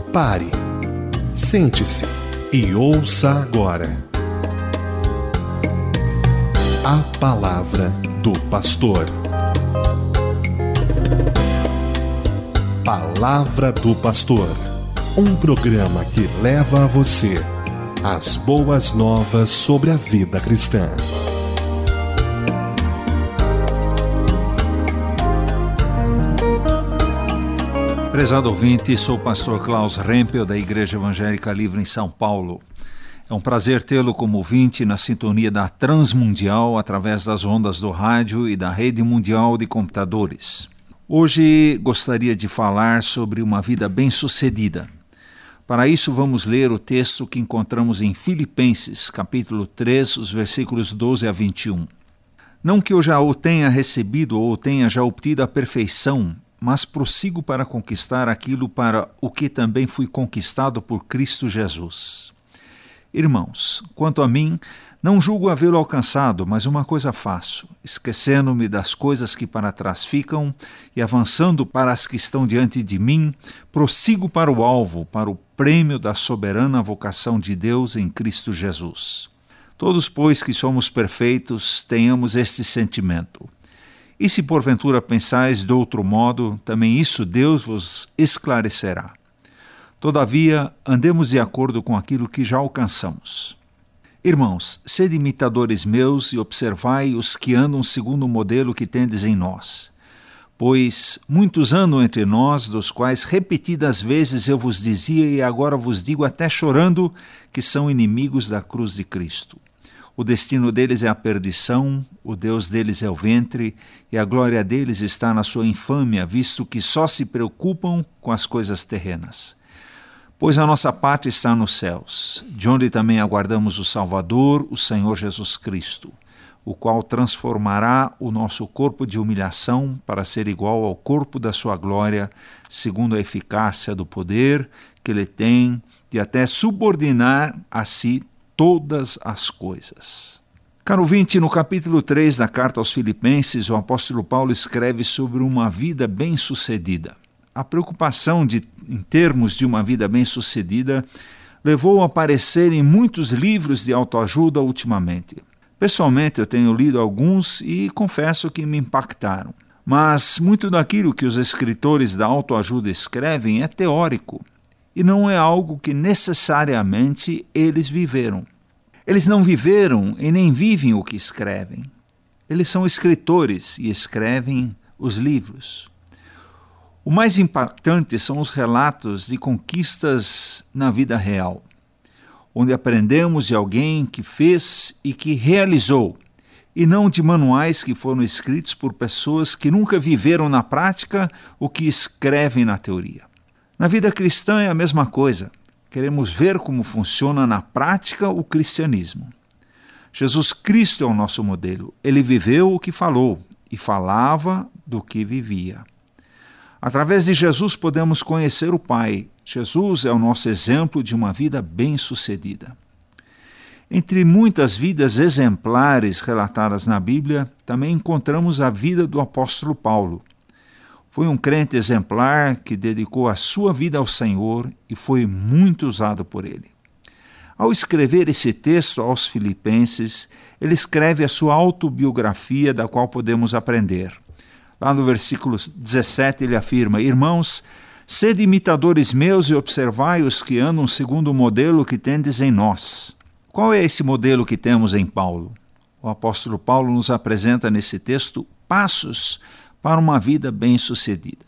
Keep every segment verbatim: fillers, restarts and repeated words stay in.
Pare, sente-se e ouça agora a Palavra do Pastor. Palavra do Pastor, um programa que leva a você as boas novas sobre a vida cristã. Prezado ouvinte, sou o pastor Klaus Rempel, da Igreja Evangélica Livre em São Paulo. É um prazer tê-lo como ouvinte na sintonia da Transmundial através das ondas do rádio e da rede mundial de computadores. Hoje gostaria de falar sobre uma vida bem-sucedida. Para isso vamos ler o texto que encontramos em Filipenses, capítulo três, os versículos doze a vinte e um. Não que eu já o tenha recebido ou tenha já obtido a perfeição, mas prossigo para conquistar aquilo para o que também fui conquistado por Cristo Jesus. Irmãos, quanto a mim, não julgo havê-lo alcançado, mas uma coisa faço, esquecendo-me das coisas que para trás ficam e avançando para as que estão diante de mim, prossigo para o alvo, para o prêmio da soberana vocação de Deus em Cristo Jesus. Todos, pois, que somos perfeitos, tenhamos este sentimento. E se porventura pensais de outro modo, também isso Deus vos esclarecerá. Todavia, andemos de acordo com aquilo que já alcançamos. Irmãos, sede imitadores meus e observai os que andam segundo o modelo que tendes em nós. Pois muitos andam entre nós, dos quais repetidas vezes eu vos dizia e agora vos digo até chorando, que são inimigos da cruz de Cristo. O destino deles é a perdição, o Deus deles é o ventre, e a glória deles está na sua infâmia, visto que só se preocupam com as coisas terrenas. Pois a nossa pátria está nos céus, de onde também aguardamos o Salvador, o Senhor Jesus Cristo, o qual transformará o nosso corpo de humilhação para ser igual ao corpo da sua glória, segundo a eficácia do poder que ele tem de até subordinar a si todas as coisas. Caro ouvinte, no capítulo três da carta aos Filipenses, o apóstolo Paulo escreve sobre uma vida bem-sucedida. A preocupação de, em termos de uma vida bem-sucedida levou a aparecer em muitos livros de autoajuda ultimamente. Pessoalmente, eu tenho lido alguns e confesso que me impactaram. Mas muito daquilo que os escritores da autoajuda escrevem é teórico e não é algo que necessariamente eles viveram. Eles não viveram e nem vivem o que escrevem. Eles são escritores e escrevem os livros. O mais impactante são os relatos de conquistas na vida real, onde aprendemos de alguém que fez e que realizou, e não de manuais que foram escritos por pessoas que nunca viveram na prática o que escrevem na teoria. Na vida cristã é a mesma coisa. Queremos ver como funciona na prática o cristianismo. Jesus Cristo é o nosso modelo. Ele viveu o que falou e falava do que vivia. Através de Jesus podemos conhecer o Pai. Jesus é o nosso exemplo de uma vida bem-sucedida. Entre muitas vidas exemplares relatadas na Bíblia, também encontramos a vida do apóstolo Paulo. Foi um crente exemplar que dedicou a sua vida ao Senhor e foi muito usado por ele. Ao escrever esse texto aos Filipenses, ele escreve a sua autobiografia, da qual podemos aprender. Lá no versículo dezessete ele afirma: Irmãos, sede imitadores meus e observai os que andam segundo o modelo que tendes em nós. Qual é esse modelo que temos em Paulo? O apóstolo Paulo nos apresenta nesse texto passos para uma vida bem-sucedida.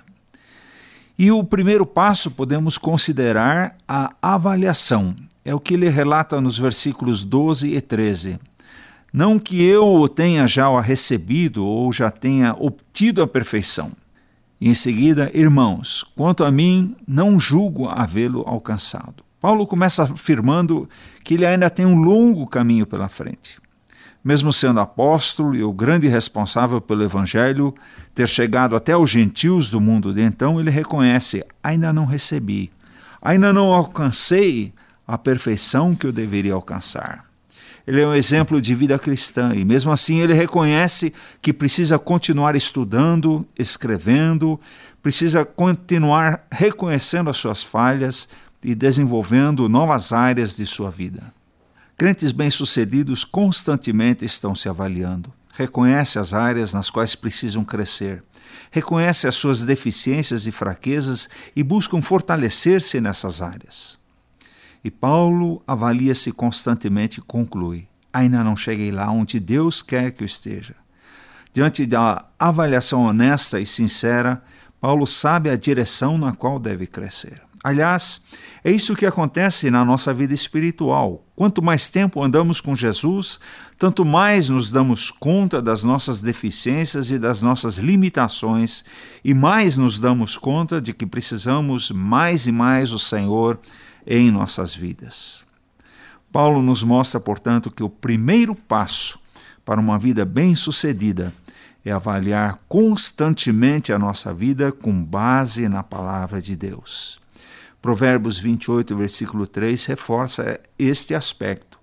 E o primeiro passo podemos considerar a avaliação. É o que ele relata nos versículos doze e treze. Não que eu o tenha já recebido ou já tenha obtido a perfeição. E em seguida, irmãos, quanto a mim, não julgo havê-lo alcançado. Paulo começa afirmando que ele ainda tem um longo caminho pela frente. Mesmo sendo apóstolo e o grande responsável pelo Evangelho, ter chegado até os gentios do mundo de então, ele reconhece: ainda não recebi, ainda não alcancei a perfeição que eu deveria alcançar. Ele é um exemplo de vida cristã e mesmo assim ele reconhece que precisa continuar estudando, escrevendo, precisa continuar reconhecendo as suas falhas e desenvolvendo novas áreas de sua vida. Crentes bem-sucedidos constantemente estão se avaliando. Reconhecem as áreas nas quais precisam crescer. Reconhecem as suas deficiências e fraquezas e buscam fortalecer-se nessas áreas. E Paulo avalia-se constantemente e conclui: ainda não cheguei lá onde Deus quer que eu esteja. Diante da avaliação honesta e sincera, Paulo sabe a direção na qual deve crescer. Aliás, é isso que acontece na nossa vida espiritual. Quanto mais tempo andamos com Jesus, tanto mais nos damos conta das nossas deficiências e das nossas limitações, e mais nos damos conta de que precisamos mais e mais o Senhor em nossas vidas. Paulo nos mostra, portanto, que o primeiro passo para uma vida bem-sucedida é avaliar constantemente a nossa vida com base na palavra de Deus. Provérbios vinte e oito, versículo três, reforça este aspecto.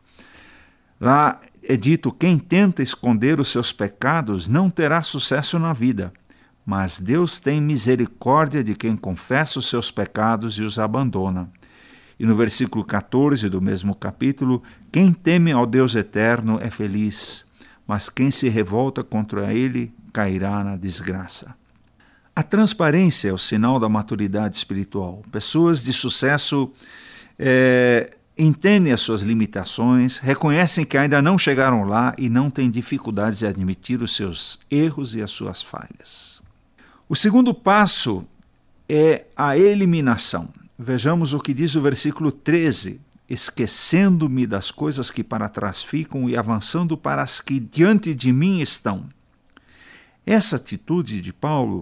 Lá é dito: quem tenta esconder os seus pecados não terá sucesso na vida, mas Deus tem misericórdia de quem confessa os seus pecados e os abandona. E no versículo quatorze do mesmo capítulo: quem teme ao Deus eterno é feliz, mas quem se revolta contra ele cairá na desgraça. A transparência é o sinal da maturidade espiritual. Pessoas de sucesso é, entendem as suas limitações, reconhecem que ainda não chegaram lá e não têm dificuldades de admitir os seus erros e as suas falhas. O segundo passo é a eliminação. Vejamos o que diz o versículo treze. Esquecendo-me das coisas que para trás ficam e avançando para as que diante de mim estão. Essa atitude de Paulo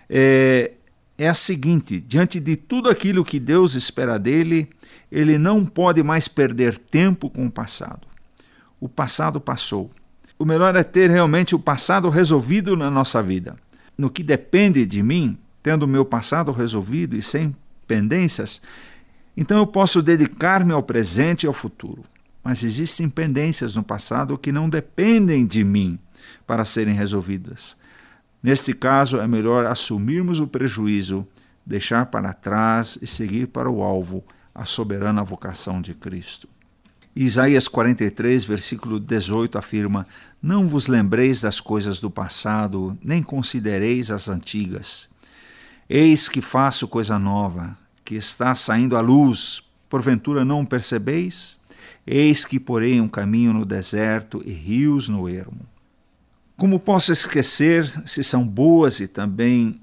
É, é a seguinte: diante de tudo aquilo que Deus espera dele, ele não pode mais perder tempo com o passado. O passado passou. O melhor é ter realmente o passado resolvido na nossa vida. No que depende de mim, tendo o meu passado resolvido e sem pendências, então eu posso dedicar-me ao presente e ao futuro. Mas existem pendências no passado que não dependem de mim para serem resolvidas. Neste caso, é melhor assumirmos o prejuízo, deixar para trás e seguir para o alvo, a soberana vocação de Cristo. Isaías quarenta e três, versículo dezoito, afirma: não vos lembreis das coisas do passado, nem considereis as antigas. Eis que faço coisa nova, que está saindo à luz, porventura não percebeis? Eis que porei um caminho no deserto e rios no ermo. Como posso esquecer se são boas e também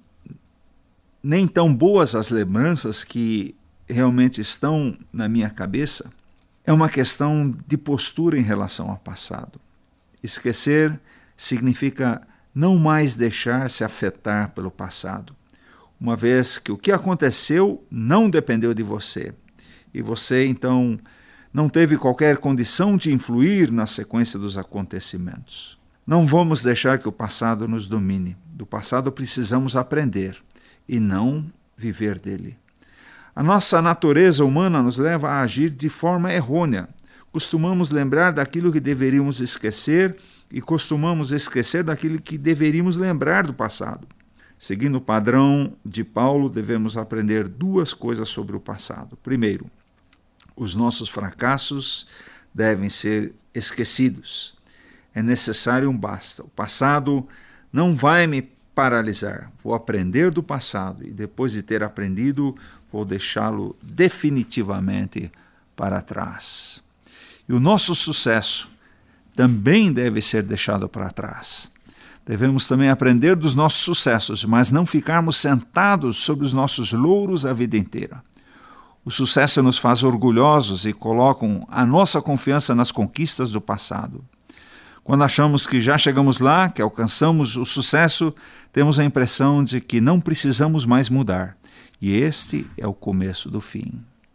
nem tão boas as lembranças que realmente estão na minha cabeça? É uma questão de postura em relação ao passado. Esquecer significa não mais deixar-se afetar pelo passado, uma vez que o que aconteceu não dependeu de você, e você, então, não teve qualquer condição de influir na sequência dos acontecimentos. Não vamos deixar que o passado nos domine. Do passado precisamos aprender e não viver dele. A nossa natureza humana nos leva a agir de forma errônea. Costumamos lembrar daquilo que deveríamos esquecer e costumamos esquecer daquilo que deveríamos lembrar do passado. Seguindo o padrão de Paulo, devemos aprender duas coisas sobre o passado. Primeiro, os nossos fracassos devem ser esquecidos. É necessário um basta. O passado não vai me paralisar. Vou aprender do passado e depois de ter aprendido, vou deixá-lo definitivamente para trás. E o nosso sucesso também deve ser deixado para trás. Devemos também aprender dos nossos sucessos, mas não ficarmos sentados sobre os nossos louros a vida inteira. O sucesso nos faz orgulhosos e colocam a nossa confiança nas conquistas do passado. Quando achamos que já chegamos lá, que alcançamos o sucesso, temos a impressão de que não precisamos mais mudar. E este é o começo do fim.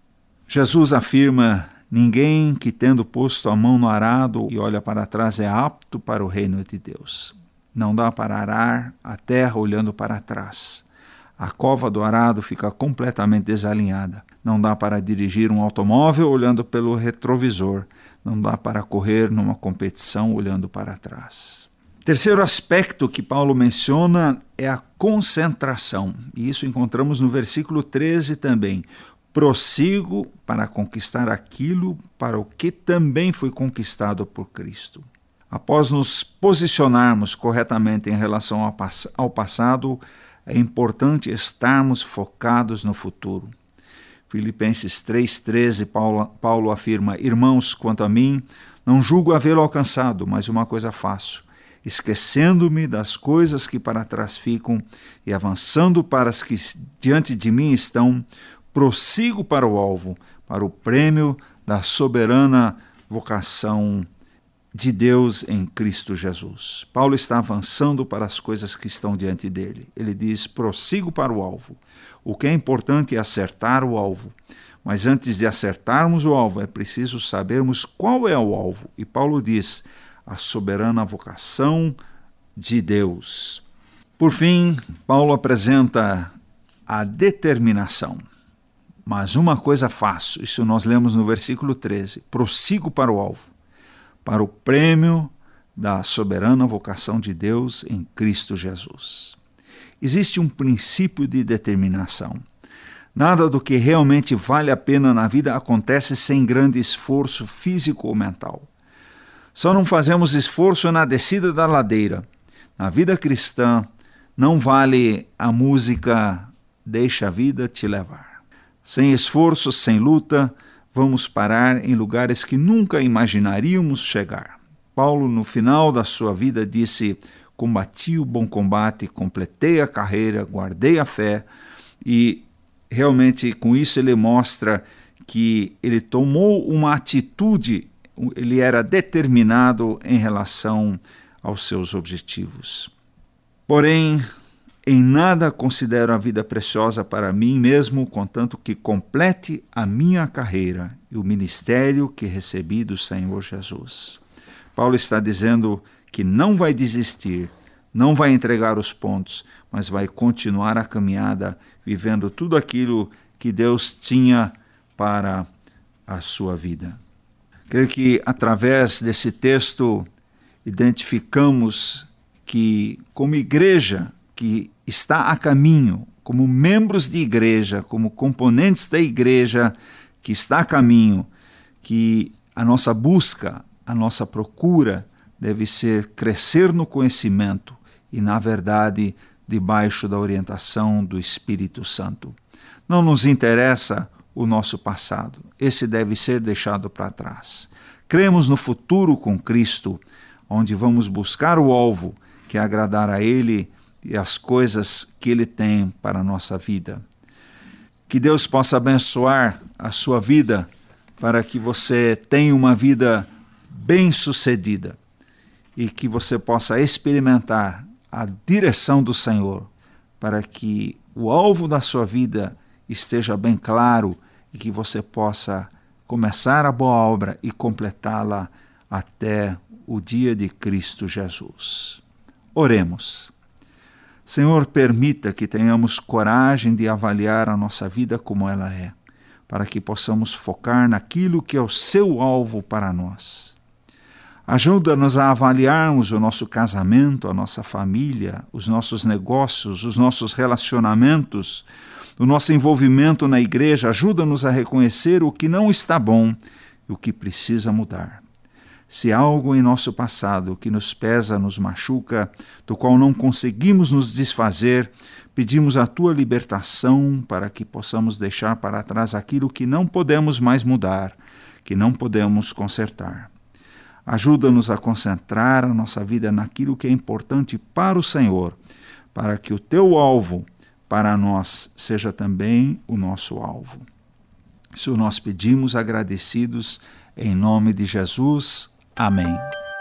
Jesus afirma: ninguém que tendo posto a mão no arado e olha para trás é apto para o reino de Deus. Não dá para arar a terra olhando para trás. A cova do arado fica completamente desalinhada. Não dá para dirigir um automóvel olhando pelo retrovisor. Não dá para correr numa competição olhando para trás. Terceiro aspecto que Paulo menciona é a concentração. E isso encontramos no versículo treze também. prossigo para conquistar aquilo para o que também foi conquistado por Cristo. Após nos posicionarmos corretamente em relação ao, pass- ao passado, é importante estarmos focados no futuro. Filipenses três, treze, Paulo, Paulo afirma: Irmãos, quanto a mim, não julgo havê-lo alcançado, mas uma coisa faço, esquecendo-me das coisas que para trás ficam e avançando para as que diante de mim estão, prossigo para o alvo, para o prêmio da soberana vocação de Deus em Cristo Jesus. Paulo está avançando para as coisas que estão diante dele. Ele diz: prossigo para o alvo. O que é importante é acertar o alvo. Mas antes de acertarmos o alvo, é preciso sabermos qual é o alvo. E Paulo diz: a soberana vocação de Deus. Por fim, Paulo apresenta a determinação. Mas uma coisa faço, isso nós lemos no versículo treze, prossigo para o alvo, para o prêmio da soberana vocação de Deus em Cristo Jesus. Existe um princípio de determinação. Nada do que realmente vale a pena na vida acontece sem grande esforço físico ou mental. Só não fazemos esforço na descida da ladeira. Na vida cristã, não vale a música Deixa a Vida Te Levar. Sem esforço, sem luta, vamos parar em lugares que nunca imaginaríamos chegar. Paulo, no final da sua vida, disse: combati o bom combate, completei a carreira, guardei a fé, e realmente com isso ele mostra que ele tomou uma atitude, ele era determinado em relação aos seus objetivos. Porém, em nada considero a vida preciosa para mim mesmo, contanto que complete a minha carreira e o ministério que recebi do Senhor Jesus. Paulo está dizendo que não vai desistir, não vai entregar os pontos, mas vai continuar a caminhada, vivendo tudo aquilo que Deus tinha para a sua vida. Creio que através desse texto identificamos que, como igreja que está a caminho, como membros de igreja, como componentes da igreja que está a caminho, que a nossa busca, a nossa procura deve ser crescer no conhecimento e, na verdade, debaixo da orientação do Espírito Santo. Não nos interessa o nosso passado, esse deve ser deixado para trás. Cremos no futuro com Cristo, onde vamos buscar o alvo, que é agradar a Ele e as coisas que Ele tem para a nossa vida. Que Deus possa abençoar a sua vida para que você tenha uma vida bem-sucedida e que você possa experimentar a direção do Senhor para que o alvo da sua vida esteja bem claro e que você possa começar a boa obra e completá-la até o dia de Cristo Jesus. Oremos. Senhor, permita que tenhamos coragem de avaliar a nossa vida como ela é, para que possamos focar naquilo que é o seu alvo para nós. Ajuda-nos a avaliarmos o nosso casamento, a nossa família, os nossos negócios, os nossos relacionamentos, o nosso envolvimento na igreja. Ajuda-nos a reconhecer o que não está bom e o que precisa mudar. Se algo em nosso passado que nos pesa, nos machuca, do qual não conseguimos nos desfazer, pedimos a Tua libertação para que possamos deixar para trás aquilo que não podemos mais mudar, que não podemos consertar. Ajuda-nos a concentrar a nossa vida naquilo que é importante para o Senhor, para que o Teu alvo para nós seja também o nosso alvo. Isso nós pedimos agradecidos em nome de Jesus. Amém.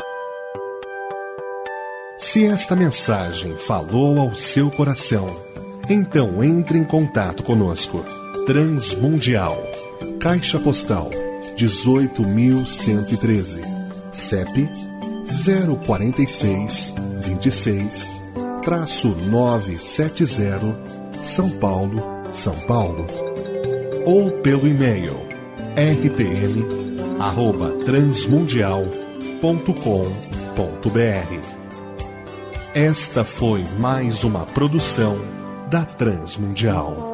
Se esta mensagem falou ao seu coração, então entre em contato conosco. Transmundial, Caixa Postal dezoito mil cento e treze, C E P zero quatro seis, vinte e seis, novecentos e setenta, São Paulo, São Paulo. Ou pelo e-mail r t m arroba transmundial ponto com ponto b r. Esta foi mais uma produção da Transmundial.